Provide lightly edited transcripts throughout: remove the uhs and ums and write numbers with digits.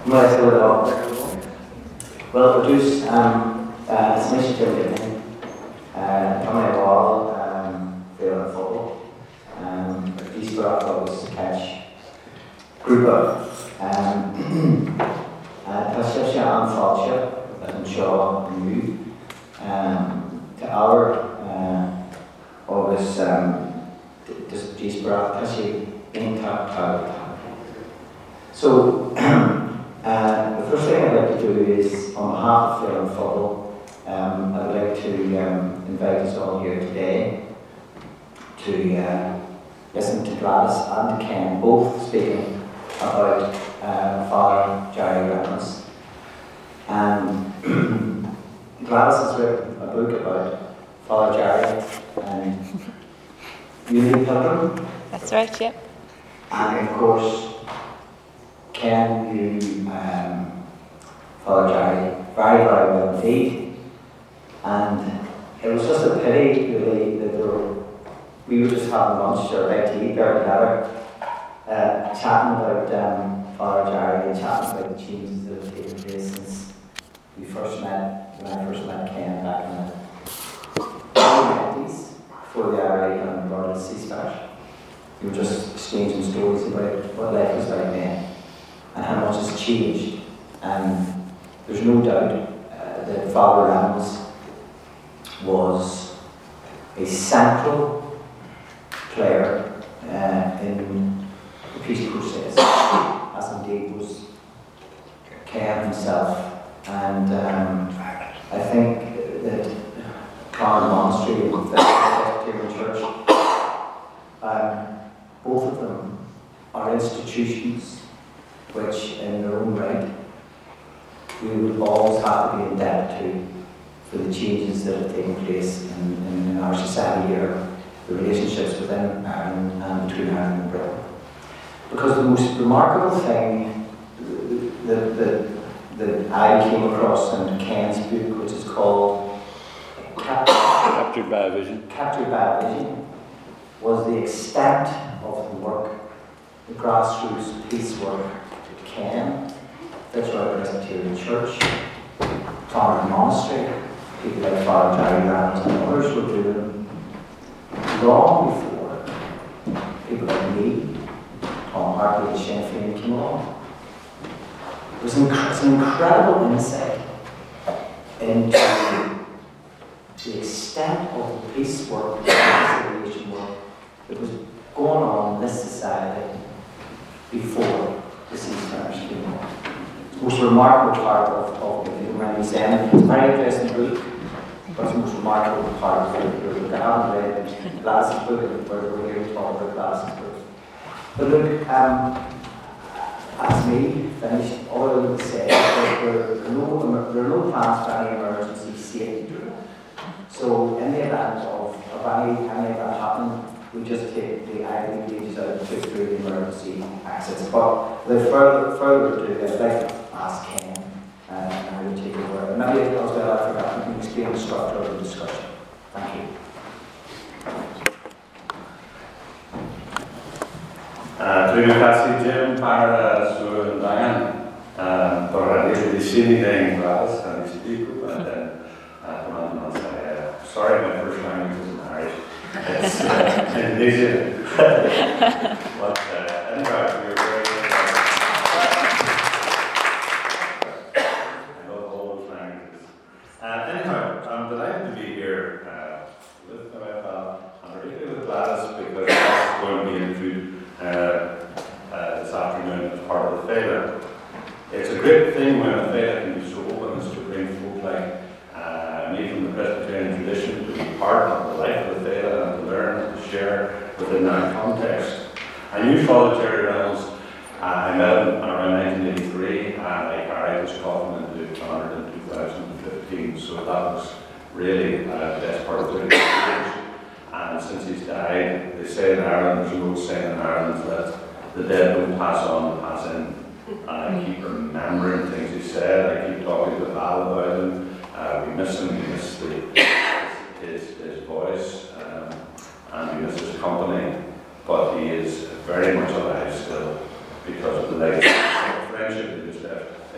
Well, so well produced this initiative coming wall field of football East Borough catch group of Patricia and Falcha and Shaw and you to our August East Borough Patricia in top. So the first thing I'd like to do is, on behalf of Fair and Football, I would like to invite us all here today to listen to Gladys and Ken both speaking about Father Jerry Reynolds. Gladys has written a book about Father Jerry and Unity Pilgrim. That's right, yep. And of course, Ken knew Father Jerry very, very well indeed. And it was just a pity, really, that we were just having lunch or bite to eat there together, chatting about Father Jerry and chatting about the changes that have taken place since when I first met Ken back in the 90s, before the IRA and brought us C-Splash. We were just exchanging stories about what life was like then and how much has changed. And there's no doubt that Father Reynolds was a central player in the Peace Crusades, as indeed was Ken himself. And I think that Clonard Monastery and the Presbyterian Church, both of them are institutions which, in their own right, we would always have to be indebted to for the changes that have taken place in our society here, the relationships within Ireland and between Ireland and Britain. Because the most remarkable thing that I came across in Ken's book, which is called Captured by a Vision, was the extent of the work, the grassroots peace work that Ken, Fitzroy Presbyterian Church, Clonard Monastery, people like Father Jerry Reynolds and others were doing long before people like me, Tom Hartley and Sinn Féin came along. It was an incredible insight into the extent of the peace work, the reconciliation work that was going on in this society before the ceasefire came along. The most remarkable part of it, you remember me saying, it's a very interesting book, but it's the most remarkable part of the book. I haven't read Gladys' book, but we're here to talk about Gladys' book. But look, as me finished, all I would say is that there are no plans for any emergency safety drill. So in the event of any event happening, we just take the ID pages out and put through the emergency exits. But without further ado, I'd like to ask Ken, and I will take over. Maybe as well, I forgot, you can explain the structure of the discussion. Thank you. Dwi'n kasi Jim para sur undangan para di sini dengan Gladys and I speak and then I'll say sorry, my first language isn't Irish, it's Indonesian. But anyway, we're very I love all those languages. Anyhow, I'm delighted to be here with Noel and particularly with Gladys because that's going to be included this afternoon as part of the Fela. It's a great thing when a Fela can be so open as to bring folk like me from the Presbyterian tradition to be part of the life of the Fela and to learn and to share within that context. I knew Father Jerry Reynolds. I met him around 1983 and I carried his coffin into Clonard in 2015, so that was really the best part of 30 years. And since he's died, they say in Ireland, there's an old saying in Ireland that the dead don't pass on, they pass in. And I keep remembering things he said, I keep talking to Val about him. We miss him, we miss his voice, and we miss his company. But he is very much alive still because of the legacy of friendship that he just left.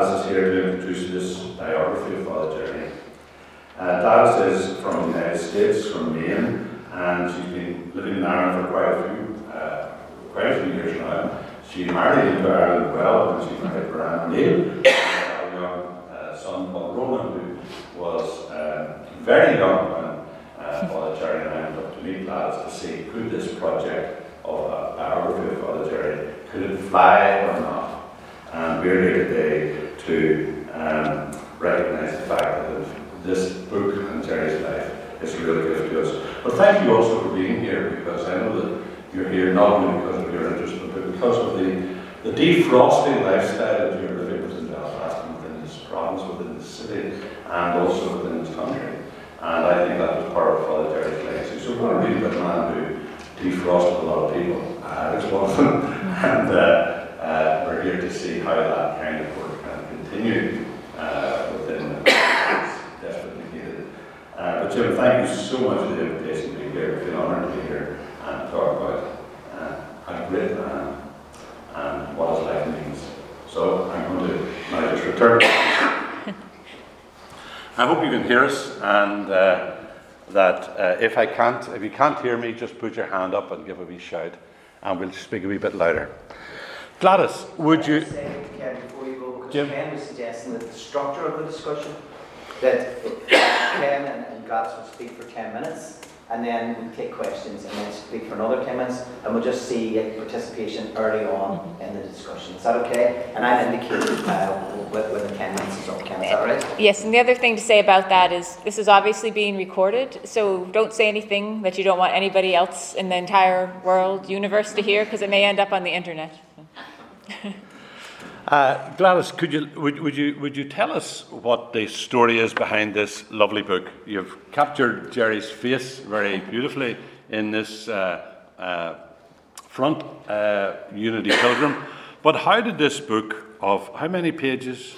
Gladys is here to introduce this biography of Father Jerry. Gladys is from the United States, from Maine, and she's been living in Ireland for quite a few years now. She married into Ireland well when she married Brian O'Neill, a young son called Ronan, who was very young when Father Jerry and I went up to meet Gladys to see could this project of a biography of Father Jerry, could it fly or not? And we're here today to recognise the fact that this book on Jerry's life is a real gift to us. But thank you also for being here, because I know that you're here not only because of your interest, but because of the defrosting lifestyle that you're living within Belfast and within this province, within the city, and also within this country. And I think that was part of Father Jerry's legacy. So we're going to read about a man who defrosted a lot of people. I was one of them. And we're here to see how that kind of work can continue within desperately needed. But Jim, thank you so much for the invitation to be here. It's been an honour to be here and talk about a great man and what his life means. So I'm going to now just return. I hope you can hear us, and if you can't hear me, just put your hand up and give a wee shout, and we'll speak a wee bit louder. Gladys, would you... Ken, before you go, because Jim? Ken was suggesting that the structure of the discussion, that Ken and Gladys would speak for 10 minutes, and then we'd take questions, and then speak for another 10 minutes, and we'll just see participation early on in the discussion. Is that okay? And I'll indicate when the 10 minutes is up. Ken, is that right? Yes, and the other thing to say about that is this is obviously being recorded, so don't say anything that you don't want anybody else in the entire world, universe to hear, because it may end up on the internet. Gladys, would you tell us what the story is behind this lovely book? You've captured Jerry's face very beautifully in this front Unity Pilgrim. But how did this book of how many pages?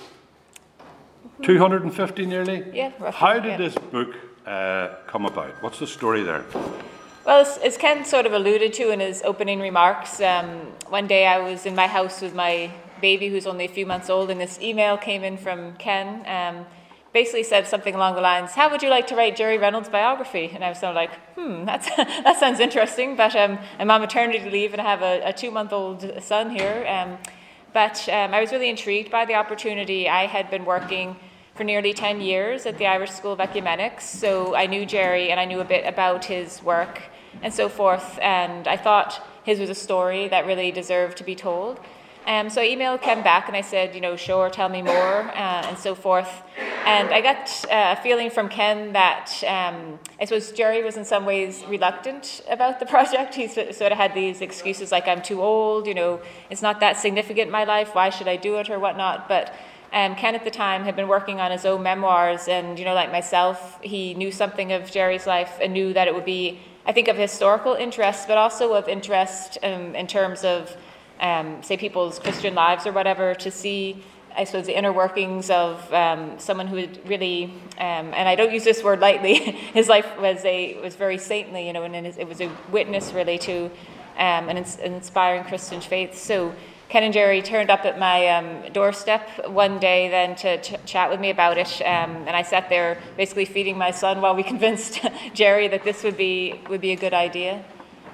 250 nearly? Yeah, roughly. How did this book come about? What's the story there? Well, as Ken sort of alluded to in his opening remarks, one day I was in my house with my baby who's only a few months old, and this email came in from Ken, basically said something along the lines, how would you like to write Jerry Reynolds' biography? And I was sort of like, that sounds interesting, but I'm on maternity leave and I have a 2-month-old son here. But I was really intrigued by the opportunity. I had been working for nearly 10 years at the Irish School of Ecumenics, so I knew Jerry and I knew a bit about his work and so forth, and I thought his was a story that really deserved to be told. So I emailed Ken back and I said, sure, tell me more, and so forth. And I got a feeling from Ken that I suppose Jerry was in some ways reluctant about the project. He sort of had these excuses like, I'm too old, it's not that significant in my life, why should I do it or whatnot. But Ken at the time had been working on his own memoirs, and like myself, he knew something of Jerry's life and knew that it would be, I think, of historical interest, but also of interest in terms of say people's Christian lives or whatever, to see, I suppose, the inner workings of someone who had really, and I don't use this word lightly, his life was very saintly, and it was a witness really to an inspiring Christian faith. So Ken and Jerry turned up at my doorstep one day then to chat with me about it, and I sat there basically feeding my son while we convinced Jerry that this would be a good idea.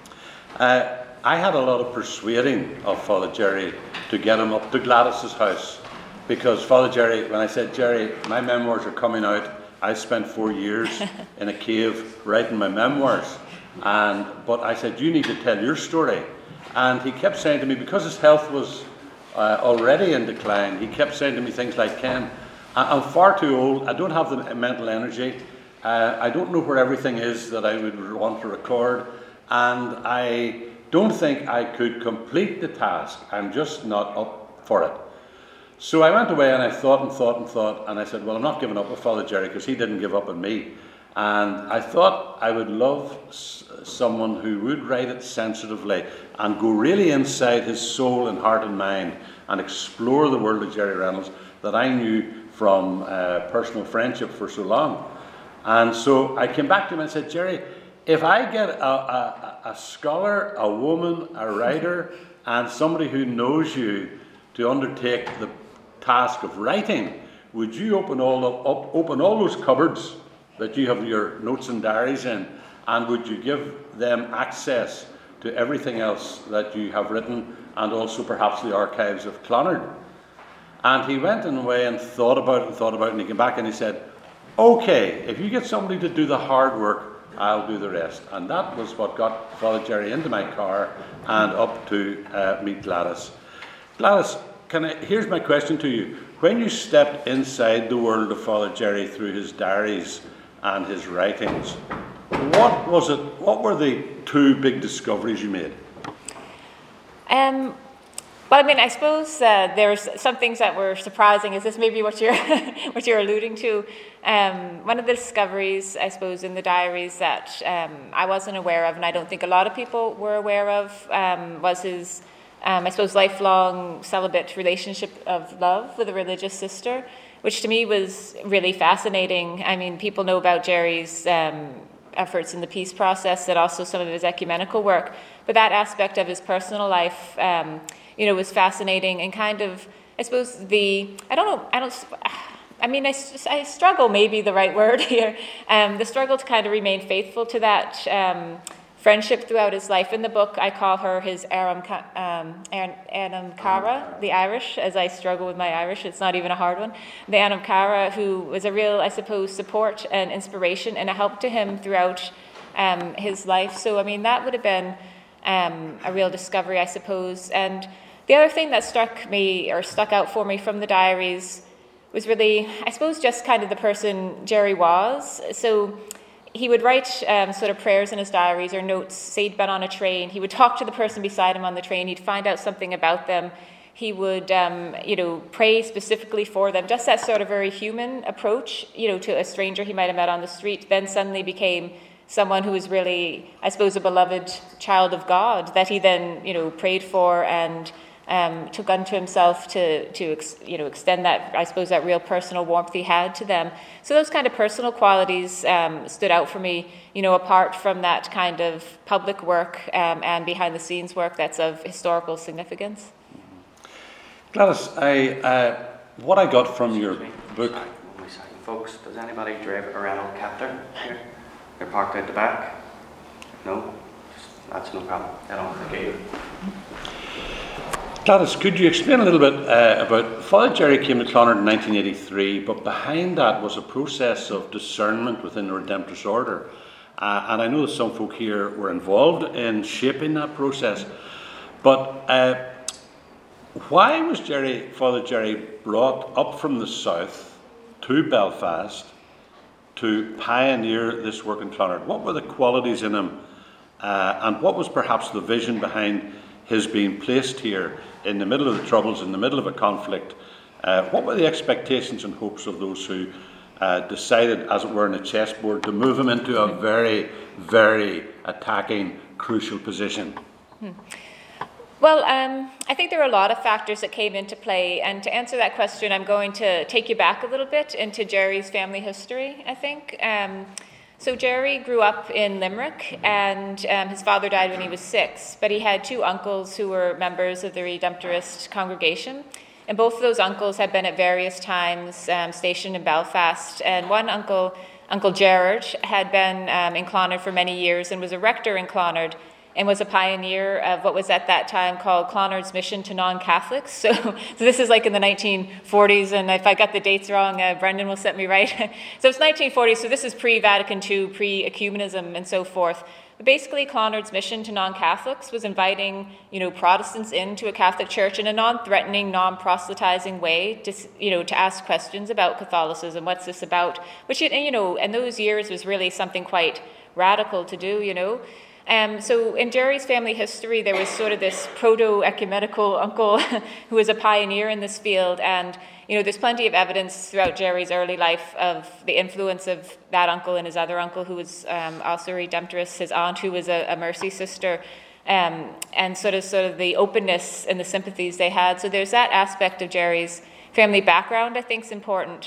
I had a lot of persuading of Father Jerry to get him up to Gladys's house, because Father Jerry, when I said, Jerry, my memoirs are coming out, I spent 4 years in a cave writing my memoirs, but I said, you need to tell your story. And he kept saying to me, because his health was already in decline, he kept saying to me things like, Ken, I'm far too old, I don't have the mental energy, I don't know where everything is that I would want to record, and I don't think I could complete the task. I'm just not up for it. So I went away and I thought, and I said, well, I'm not giving up with Father Jerry, because he didn't give up on me. And I thought I would love someone who would write it sensitively and go really inside his soul and heart and mind and explore the world of Jerry Reynolds that I knew from personal friendship for so long. And so I came back to him and said, Jerry, if I get a scholar, a woman, a writer, and somebody who knows you to undertake task of writing, would you open all those cupboards that you have your notes and diaries in, and would you give them access to everything else that you have written, and also perhaps the archives of Clonard? And he went away and thought about it, and he came back and he said, okay, if you get somebody to do the hard work, I'll do the rest. And that was what got Father Jerry into my car and up to meet Gladys. Gladys, here's my question to you. When you stepped inside the world of Father Jerry through his diaries and his writings, what were the two big discoveries you made? Well, I mean, I suppose there's some things that were surprising. Is this maybe what you're what you're alluding to? One of the discoveries, I suppose, in the diaries that I wasn't aware of, and I don't think a lot of people were aware of, was his, I suppose, lifelong celibate relationship of love with a religious sister, which to me was really fascinating. I mean, people know about Jerry's efforts in the peace process and also some of his ecumenical work, but that aspect of his personal life, was fascinating, and kind of, I suppose, I struggle, maybe the right word here, the struggle to kind of remain faithful to that friendship throughout his life. In the book, I call her his Anam Cara, the Irish, as I struggle with my Irish. It's not even a hard one. The Anam Cara, who was a real, I suppose, support and inspiration and a help to him throughout his life. So, I mean, that would have been a real discovery, I suppose. And the other thing that stuck out for me from the diaries was really, I suppose, just kind of the person Jerry was. So he would write sort of prayers in his diaries or notes. Say he'd been on a train, he would talk to the person beside him on the train. He'd find out something about them. He would, pray specifically for them. Just that sort of very human approach, to a stranger he might have met on the street. Then suddenly became someone who was really, I suppose, a beloved child of God that he then, prayed for and took unto himself to extend that, I suppose, that real personal warmth he had to them. So those kind of personal qualities stood out for me, apart from that kind of public work and behind the scenes work that's of historical significance. Gladys, what I got from your book... Folks, does anybody drive a Renault Captur here? They're parked out the back? No? That's no problem. Get on with the gate. Gladys, could you explain a little bit about Father Jerry came to Clonard in 1983, but behind that was a process of discernment within the Redemptorist Order. And I know that some folk here were involved in shaping that process. But why was Father Jerry brought up from the south to Belfast to pioneer this work in Clonard? What were the qualities in him? And what was perhaps the vision behind his being placed here in the middle of the Troubles, in the middle of a conflict? What were the expectations and hopes of those who decided, as it were, in a chessboard, to move him into a very, very attacking, crucial position? Well, I think there were a lot of factors that came into play, and to answer that question, I'm going to take you back a little bit into Jerry's family history, I think. So Jerry grew up in Limerick, and his father died when he was 6, but he had 2 uncles who were members of the Redemptorist congregation, and both of those uncles had been at various times stationed in Belfast, and one uncle, Uncle Gerard, had been in Clonard for many years and was a rector in Clonard, and was a pioneer of what was at that time called Clonard's Mission to Non-Catholics. So this is like in the 1940s, and if I got the dates wrong, Brendan will set me right. So it's 1940s, so this is pre-Vatican II, pre-ecumenism and so forth. But basically, Clonard's mission to non-Catholics was inviting, Protestants into a Catholic church in a non-threatening, non-proselytizing way, to ask questions about Catholicism. What's this about? Which, in those years was really something quite radical to do, So in Jerry's family history, there was sort of this proto-ecumenical uncle who was a pioneer in this field. And, there's plenty of evidence throughout Jerry's early life of the influence of that uncle and his other uncle, who was also a Redemptorist, his aunt, who was a Mercy sister, and sort of the openness and the sympathies they had. So there's that aspect of Jerry's family background, I think, is important.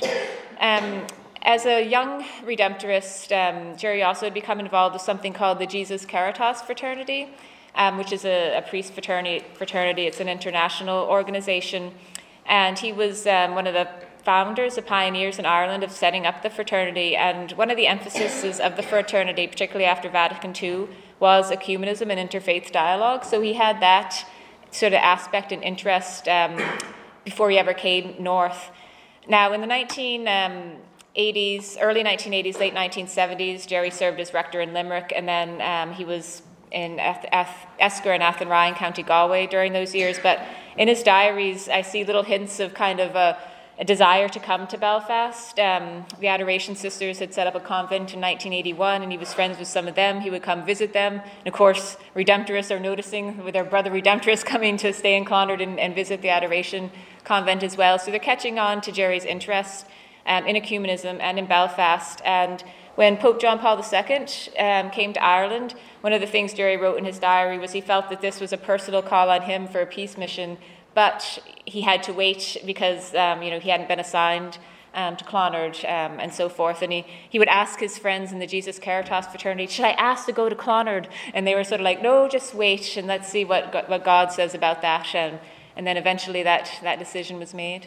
As a young Redemptorist, Jerry also had become involved with something called the Jesus Caritas Fraternity, which is a priest fraternity. It's an international organization. And he was one of the founders, the pioneers in Ireland of setting up the fraternity. And one of the emphases of the fraternity, particularly after Vatican II, was ecumenism and interfaith dialogue. So he had that sort of aspect and interest before he ever came north. Now, in the 1980s, early 1980s, late 1970s, Jerry served as rector in Limerick, and then he was in Esker and Athenryan, County Galway during those years. But in his diaries, I see little hints of kind of a desire to come to Belfast. The Adoration Sisters had set up a convent in 1981, and he was friends with some of them. He would come visit them. And of course, Redemptorists are noticing with their brother Redemptorists coming to stay in Clonard and visit the Adoration convent as well. So they're catching on to Jerry's interest in ecumenism and in Belfast. And when Pope John Paul II came to Ireland, one of the things Jerry wrote in his diary was he felt that this was a personal call on him for a peace mission, but he had to wait because he hadn't been assigned to Clonard and so forth. And he would ask his friends in the Jesus Caritas fraternity, should I ask to go to Clonard? And they were sort of like, no, just wait and let's see what God says about that. And then eventually that decision was made.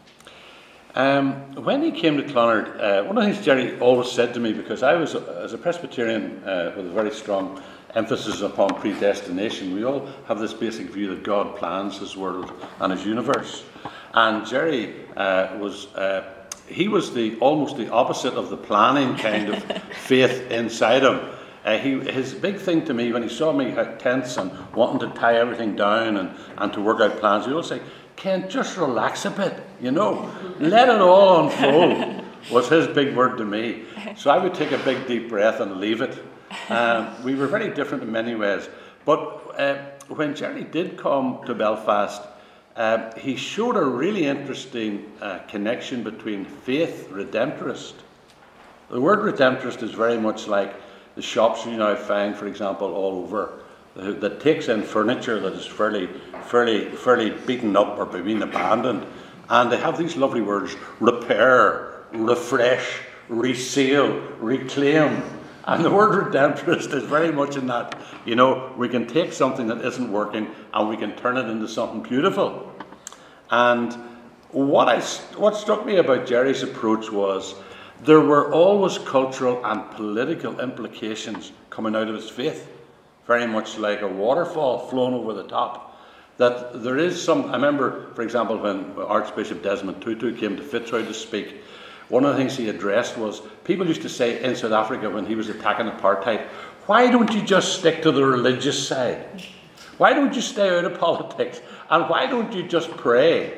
When he came to Clonard, one of the things Jerry always said to me, because I was, as a Presbyterian with a very strong emphasis upon predestination, we all have this basic view that God plans his world and his universe. And Jerry was almost the opposite of the planning kind of faith inside him. His big thing to me, when he saw me tense and wanting to tie everything down and to work out plans, he would say, Ken, just relax a bit, let it all unfold, was his big word to me. So I would take a big deep breath and leave it. We were very different in many ways. But when Jerry did come to Belfast, he showed a really interesting connection between faith, Redemptorist. The word Redemptorist is very much like the shops you now find, for example, all over, that takes in furniture that is fairly beaten up or being abandoned. And they have these lovely words: repair, refresh, resale, reclaim. And the word Redemptorist is very much in that, we can take something that isn't working and we can turn it into something beautiful. And what struck me about Jerry's approach was there were always cultural and political implications coming out of his faith, very much like a waterfall flowing over the top. That there is I remember, for example, when Archbishop Desmond Tutu came to Fitzroy to speak, one of the things he addressed was, people used to say in South Africa when he was attacking apartheid, why don't you just stick to the religious side? Why don't you stay out of politics? And why don't you just pray,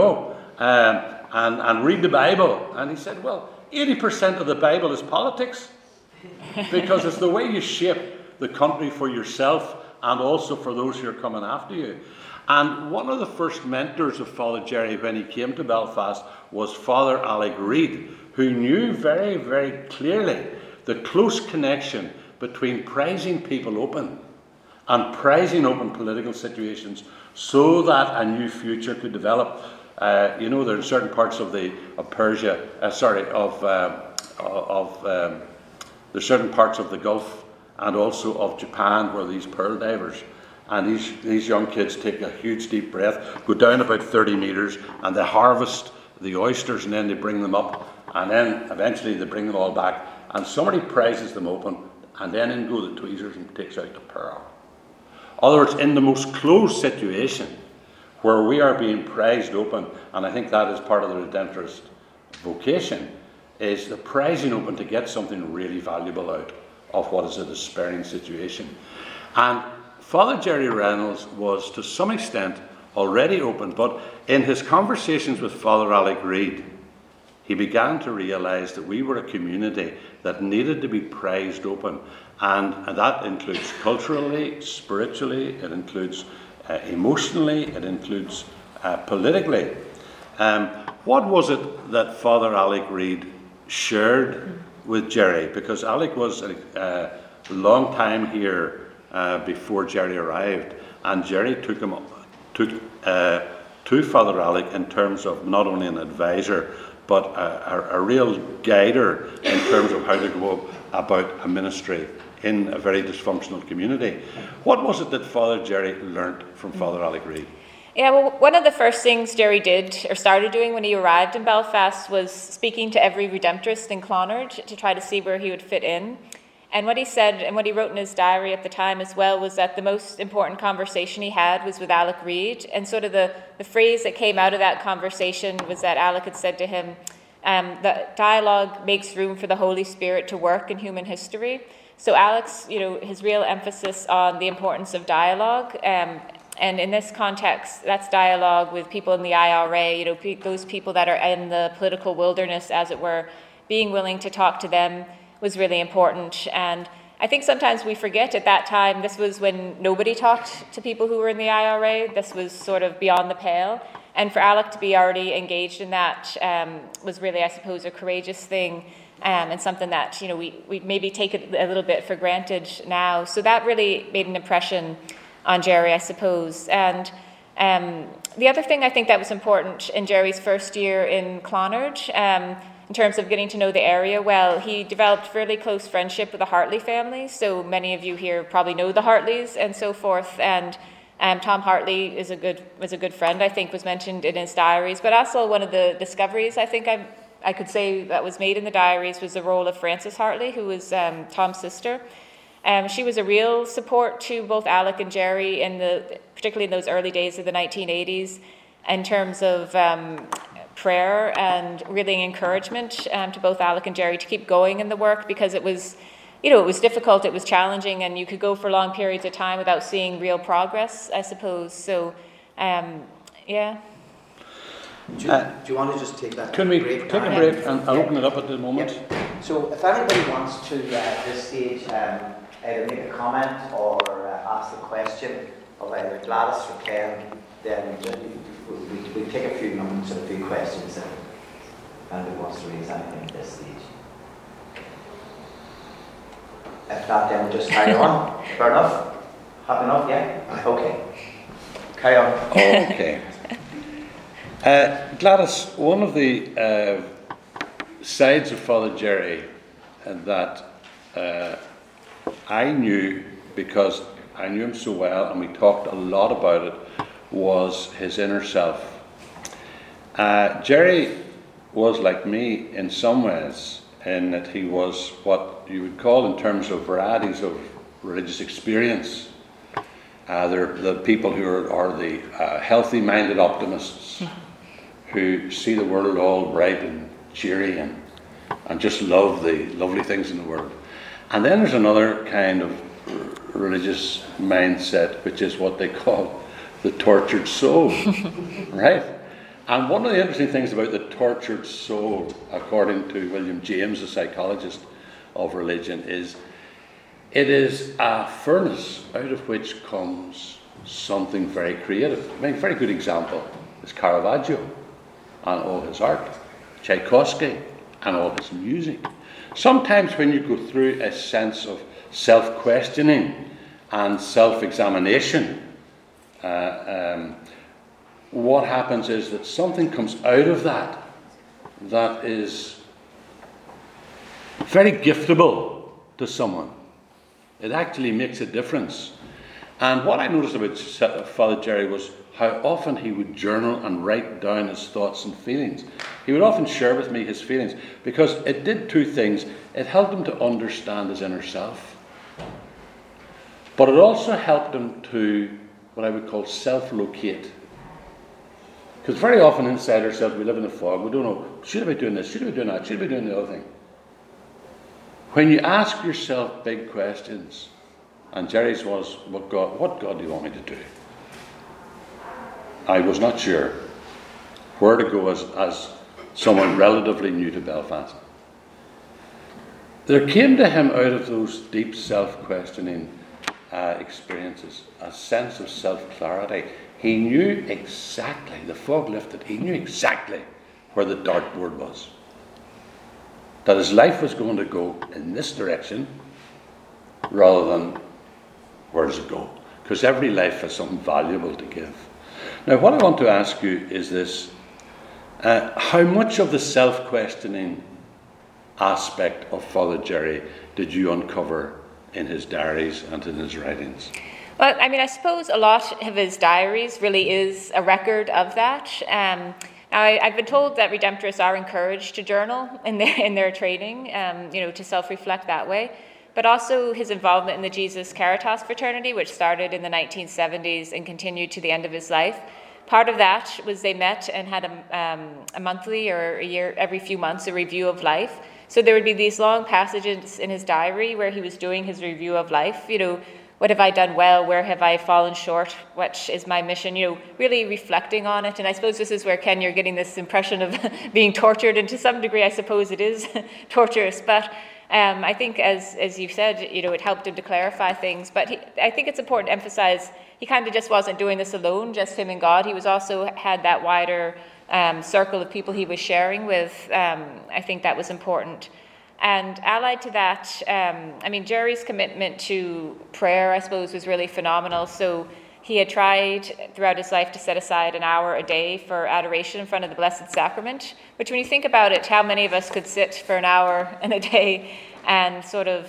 and read the Bible? And he said, well, 80% of the Bible is politics, because it's the way you shape the country for yourself and also for those who are coming after you. And one of the first mentors of Father Jerry when he came to Belfast was Father Alec Reid, who knew very, very clearly the close connection between prizing people open and prizing open political situations so that a new future could develop. There are certain parts of Persia, there's certain parts of the Gulf and also of Japan where these pearl divers, and these young kids take a huge deep breath, go down about 30 meters, and they harvest the oysters, and then they bring them up, and then eventually they bring them all back, and somebody prizes them open, and then in go the tweezers and takes out the pearl. In other words, in the most closed situation, where we are being prized open, and I think that is part of the Redemptorist vocation, is the prizing open to get something really valuable out of what is a despairing situation. And Father Jerry Reynolds was to some extent already open, but in his conversations with Father Alec Reid, he began to realise that we were a community that needed to be prized open, and that includes culturally, spiritually, it includes emotionally, it includes politically. What was it that Father Alec Reid shared with Jerry? Because Alec was a long time here before Jerry arrived, and Jerry took to Father Alec in terms of not only an advisor but a real guider in terms of how to go about a ministry in a very dysfunctional community. What was it that Father Jerry learnt from Father Alec Reid? Yeah, well, one of the first things Jerry did or started doing when he arrived in Belfast was speaking to every Redemptorist in Clonard to try to see where he would fit in. And what he said, and what he wrote in his diary at the time as well, was that the most important conversation he had was with Alec Reid. And sort of the phrase that came out of that conversation was that Alec had said to him, that dialogue makes room for the Holy Spirit to work in human history. So Alec's, his real emphasis on the importance of dialogue, and in this context, that's dialogue with people in the IRA, those people that are in the political wilderness, as it were, being willing to talk to them was really important. And I think sometimes we forget at that time, this was when nobody talked to people who were in the IRA. This was sort of beyond the pale. And for Alec to be already engaged in that was really, I suppose, a courageous thing, and something that, we maybe take it a little bit for granted now. So that really made an impression on Jerry, I suppose. And the other thing I think that was important in Jerry's first year in Clonard, in terms of getting to know the area well, he developed fairly close friendship with the Hartley family. So many of you here probably know the Hartleys and so forth. And Tom Hartley is a good friend, I think, was mentioned in his diaries. But also one of the discoveries I think I could say that was made in the diaries was the role of Frances Hartley, who was Tom's sister. She was a real support to both Alec and Jerry, particularly in those early days of the 1980s, in terms of prayer and really encouragement to both Alec and Jerry to keep going in the work, because it was, it was difficult, it was challenging, and you could go for long periods of time without seeing real progress, I suppose. So, yeah. Do you want to just take that Can we break? take a break and open it up at the moment? Yeah. So if anybody wants to, at this stage, either make a comment or ask a question of either Gladys or Ken, then we take a few moments and a few questions if anybody wants to raise anything at this stage. If not, then we'll just carry on. Fair enough? Happy enough, yeah? Okay. Carry on. Okay. Gladys, one of the sides of Father Jerry that I knew, because I knew him so well and we talked a lot about it, was his inner self. Jerry was like me in some ways, in that he was what you would call, in terms of varieties of religious experience, there are the people who are the healthy-minded optimists who see the world all bright and cheery and just love the lovely things in the world. And then there's another kind of religious mindset, which is what they call the tortured soul, right? And one of the interesting things about the tortured soul, according to William James, a psychologist of religion, is it is a furnace out of which comes something very creative. I mean, a very good example is Caravaggio and all his art, Tchaikovsky and all his music. Sometimes when you go through a sense of self-questioning and self-examination, what happens is that something comes out of that is very giftable to someone. It actually makes a difference. And what I noticed about Father Jerry was how often he would journal and write down his thoughts and feelings. He would often share with me his feelings, because it did two things. It helped him to understand his inner self, but it also helped him to, what I would call, self-locate. Because very often inside ourselves we live in a fog. We don't know, should I be doing this? Should I be doing that? Should I be doing the other thing? When you ask yourself big questions, and Jerry's was, what God do you want me to do? I was not sure where to go as someone relatively new to Belfast. There came to him out of those deep self-questioning experiences a sense of self-clarity. He knew exactly, the fog lifted, he knew exactly where the dartboard was. That his life was going to go in this direction rather than where does it go? Because every life has something valuable to give. Now, what I want to ask you is this. How much of the self-questioning aspect of Father Jerry did you uncover in his diaries and in his writings? Well, I mean, I suppose a lot of his diaries really is a record of that. Now, I've been told that Redemptorists are encouraged to journal in their training, to self-reflect that way. But also his involvement in the Jesus Caritas fraternity, which started in the 1970s and continued to the end of his life. Part of that was they met and had a monthly or a year, every few months, a review of life. So there would be these long passages in his diary where he was doing his review of life. What have I done well? Where have I fallen short? What is my mission? Really reflecting on it. And I suppose this is where, Ken, you're getting this impression of being tortured. And to some degree, I suppose it is torturous. But I think, as you said, it helped him to clarify things. But I think it's important to emphasize he kind of just wasn't doing this alone, just him and God. He was also had that wider circle of people he was sharing with. I think that was important. And allied to that, Jerry's commitment to prayer, I suppose, was really phenomenal. So he had tried throughout his life to set aside an hour a day for adoration in front of the Blessed Sacrament, which when you think about it, how many of us could sit for an hour in a day and sort of,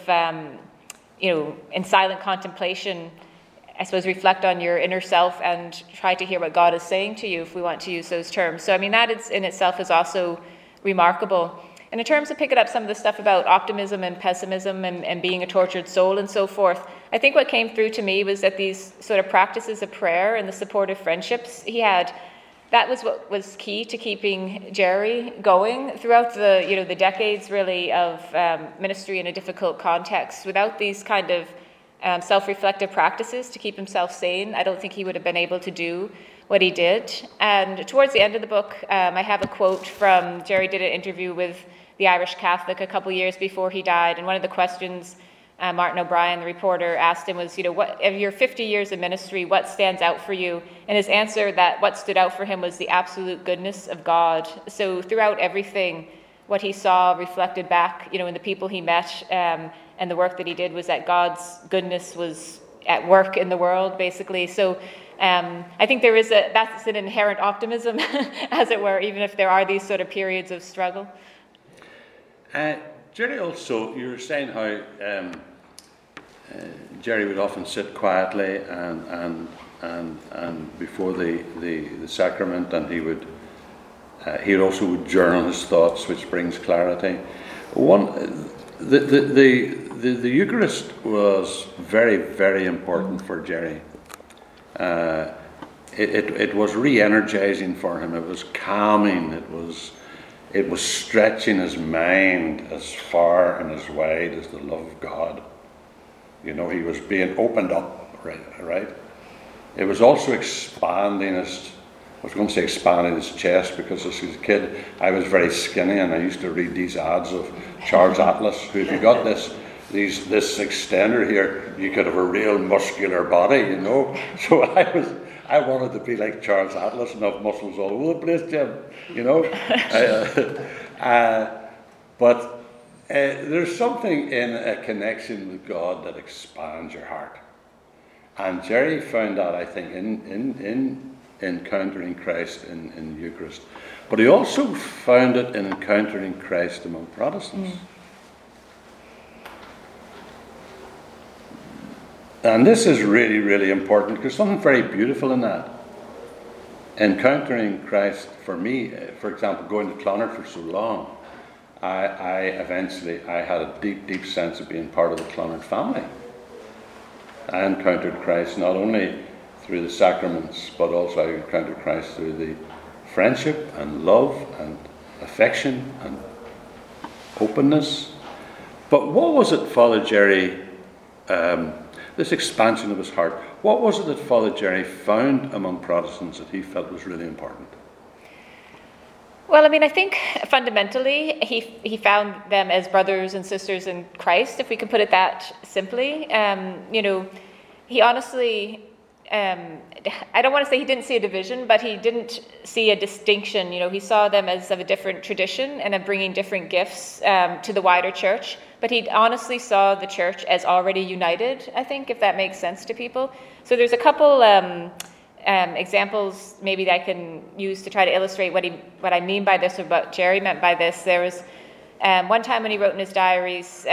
in silent contemplation, I suppose, reflect on your inner self and try to hear what God is saying to you, if we want to use those terms. So, that in itself is also remarkable. And in terms of picking up some of the stuff about optimism and pessimism and being a tortured soul and so forth, I think what came through to me was that these sort of practices of prayer and the supportive friendships he had, that was what was key to keeping Jerry going throughout the decades really of ministry in a difficult context. Without these kind of self-reflective practices to keep himself sane, I don't think he would have been able to do what he did. And towards the end of the book, I have a quote from Jerry did an interview with the Irish Catholic a couple years before he died, and one of the questions Martin O'Brien, the reporter, asked him was, what of your 50 years of ministry, what stands out for you? And his answer that what stood out for him was the absolute goodness of God. So throughout everything, what he saw reflected back, in the people he met and the work that he did was that God's goodness was at work in the world, basically. So I think that's an inherent optimism, as it were, even if there are these sort of periods of struggle. Jerry, also, you were saying how Jerry would often sit quietly and before the sacrament, and he also would journal his thoughts, which brings clarity. The Eucharist was very, very important for Jerry. It was re-energizing for him. It was calming. It was stretching his mind as far and as wide as the love of God. He was being opened up, right? It was also expanding his chest, because as a kid I was very skinny, and I used to read these ads of Charles Atlas, who, if you got this extender here, you could have a real muscular body, So I wanted to be like Charles Atlas and have muscles all over the place, Jim, But there's something in a connection with God that expands your heart. And Jerry found that, I think, in encountering Christ in Eucharist. But he also found it in encountering Christ among Protestants. And this is really, really important, because something very beautiful in that. Encountering Christ, for me, for example, going to Clonard for so long, I eventually had a deep, deep sense of being part of the Clonard family. I encountered Christ not only through the sacraments, but also I encountered Christ through the friendship and love and affection and openness. But what was it, Father Jerry, this expansion of his heart, what was it that Father Jerry found among Protestants that he felt was really important? Well, I think fundamentally he found them as brothers and sisters in Christ, if we can put it that simply. He honestly, I don't want to say he didn't see a division, but he didn't see a distinction. He saw them as of a different tradition and of bringing different gifts to the wider church. But he honestly saw the church as already united, I think, if that makes sense to people. So there's a couple examples maybe that I can use to try to illustrate what I mean by this, or what Jerry meant by this. There was One time when he wrote in his diaries,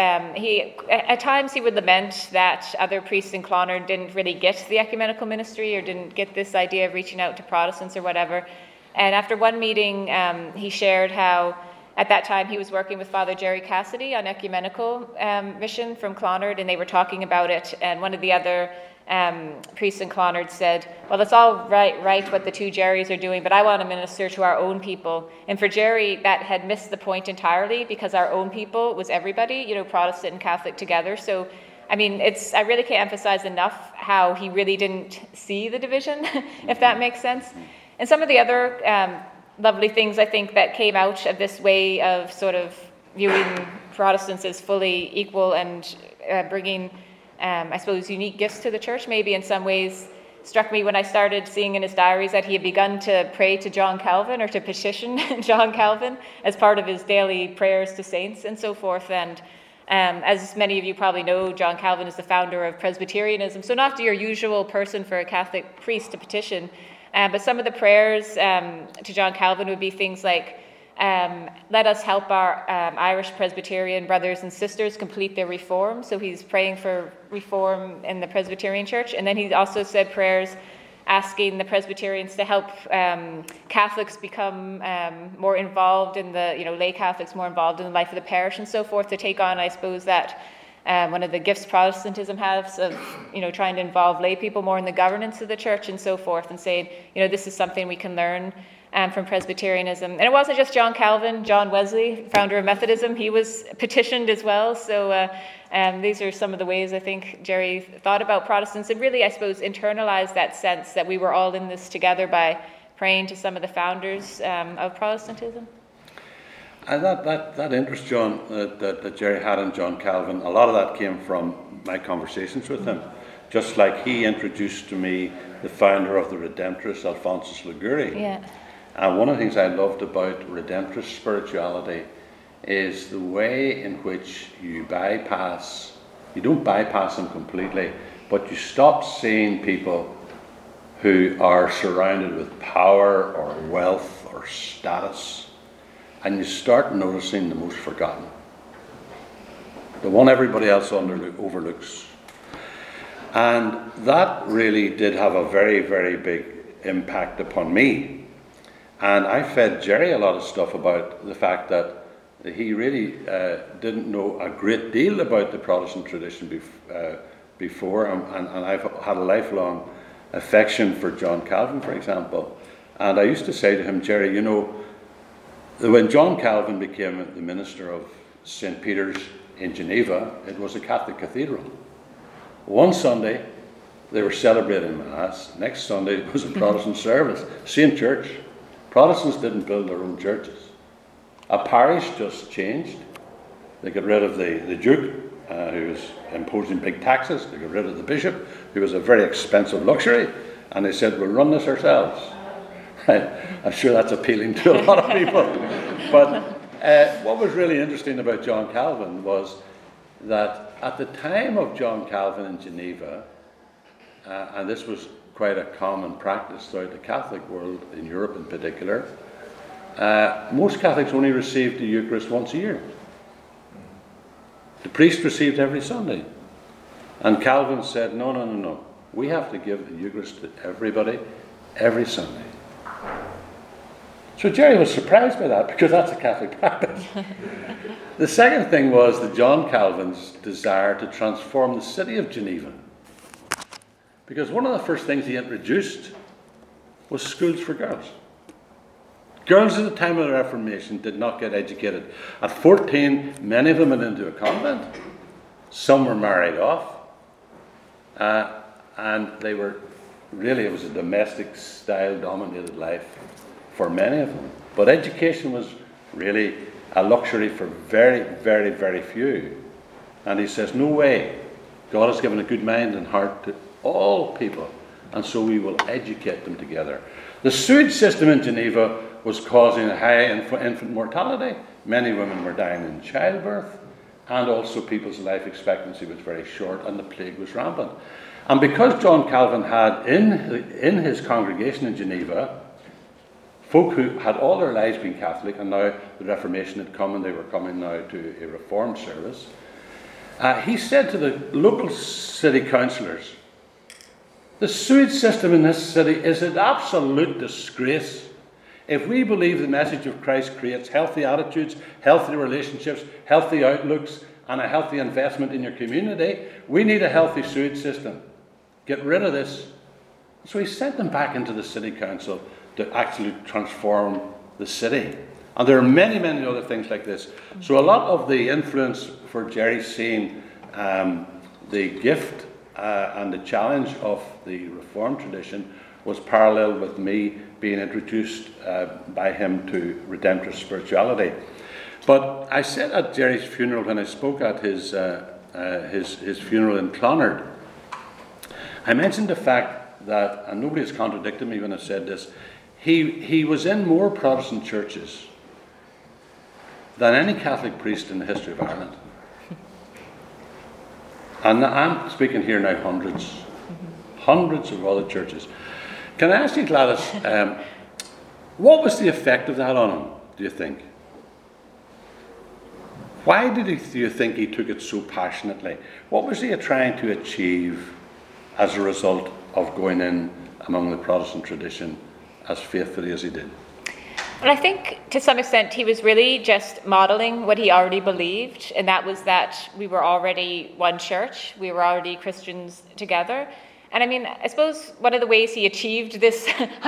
at times he would lament that other priests in Clonard didn't really get the ecumenical ministry or didn't get this idea of reaching out to Protestants or whatever. And after one meeting, he shared how at that time he was working with Father Jerry Cassidy on ecumenical mission from Clonard, and they were talking about it. And one of the other priests in Clonard said, well, it's all right what the two Jerrys are doing, but I want to minister to our own people. And for Jerry, that had missed the point entirely, because our own people was everybody, Protestant and Catholic together. So, I mean, I really can't emphasize enough how he really didn't see the division, if that makes sense. And some of the other lovely things, I think, that came out of this way of sort of viewing Protestants as fully equal and bringing I suppose, unique gifts to the church, maybe in some ways, struck me when I started seeing in his diaries that he had begun to pray to John Calvin, or to petition John Calvin as part of his daily prayers to saints and so forth. And as many of you probably know, John Calvin is the founder of Presbyterianism, so not your usual person for a Catholic priest to petition, but some of the prayers to John Calvin would be things like, let us help our Irish Presbyterian brothers and sisters complete their reform. So he's praying for reform in the Presbyterian Church. And then he also said prayers asking the Presbyterians to help Catholics become more involved in lay Catholics more involved in the life of the parish and so forth, to take on, I suppose, that one of the gifts Protestantism has of, trying to involve lay people more in the governance of the church and so forth, and saying, this is something we can learn from Presbyterianism. And it wasn't just John Calvin. John Wesley, founder of Methodism, he was petitioned as well. So these are some of the ways I think Jerry thought about Protestants, and really, I suppose, internalized that sense that we were all in this together by praying to some of the founders of Protestantism. And that interest, John, that Jerry had in John Calvin, a lot of that came from my conversations with him. Just like he introduced to me the founder of the Redemptorists, Alphonsus Liguori. Yeah. And one of the things I loved about Redemptorist spirituality is the way in which you don't bypass them completely, but you stop seeing people who are surrounded with power or wealth or status, and you start noticing the most forgotten, the one everybody else overlooks. And that really did have a very, very big impact upon me. And I fed Jerry a lot of stuff about the fact that he really didn't know a great deal about the Protestant tradition before, and I've had a lifelong affection for John Calvin, for example. And I used to say to him, Jerry, when John Calvin became the minister of St. Peter's in Geneva, it was a Catholic cathedral. One Sunday, they were celebrating Mass. Next Sunday, it was a Protestant service. Same church. Protestants didn't build their own churches. A parish just changed. They got rid of the Duke, who was imposing big taxes. They got rid of the Bishop, who was a very expensive luxury. And they said, we'll run this ourselves. I'm sure that's appealing to a lot of people. But what was really interesting about John Calvin was that at the time of John Calvin in Geneva, and this was quite a common practice throughout the Catholic world, in Europe in particular, most Catholics only received the Eucharist once a year. The priest received every Sunday. And Calvin said, no. We have to give the Eucharist to everybody every Sunday. So Jerry was surprised by that, because that's a Catholic practice. The second thing was that John Calvin's desire to transform the city of Geneva. Because one of the first things he introduced was schools for girls. Girls at the time of the Reformation did not get educated. At 14, many of them went into a convent. Some were married off. And they were really, it was a domestic style dominated life for many of them. But education was really a luxury for very, very, very few. And he says, no way. God has given a good mind and heart to all people, and so we will educate them together. The sewage system in Geneva was causing a high infant mortality. Many women were dying in childbirth, and also people's life expectancy was very short, and the plague was rampant. And because John Calvin had in his congregation in Geneva folk who had all their lives been Catholic, and now the Reformation had come and they were coming now to a Reformed service. He said to the local city councillors, the sewage system in this city is an absolute disgrace. If we believe the message of Christ creates healthy attitudes, healthy relationships, healthy outlooks, and a healthy investment in your community, we need a healthy sewage system. Get rid of this. So he sent them back into the city council to actually transform the city. And there are many, many other things like this. So a lot of the influence for Jerry seeing the gift and the challenge of the Reformed tradition was parallel with me being introduced by him to Redemptorist spirituality. But I said at Jerry's funeral, when I spoke at his funeral in Clonard, I mentioned the fact that, and nobody has contradicted me when I said this, he was in more Protestant churches than any Catholic priest in the history of Ireland. And I'm speaking here now hundreds of other churches. Can I ask you, Gladys, what was the effect of that on him, do you think? Why do you think he took it so passionately? What was he trying to achieve as a result of going in among the Protestant tradition as faithfully as he did? Well, I think to some extent he was really just modelling what he already believed, and that was that we were already one church, we were already Christians together. And I mean, I suppose one of the ways he achieved this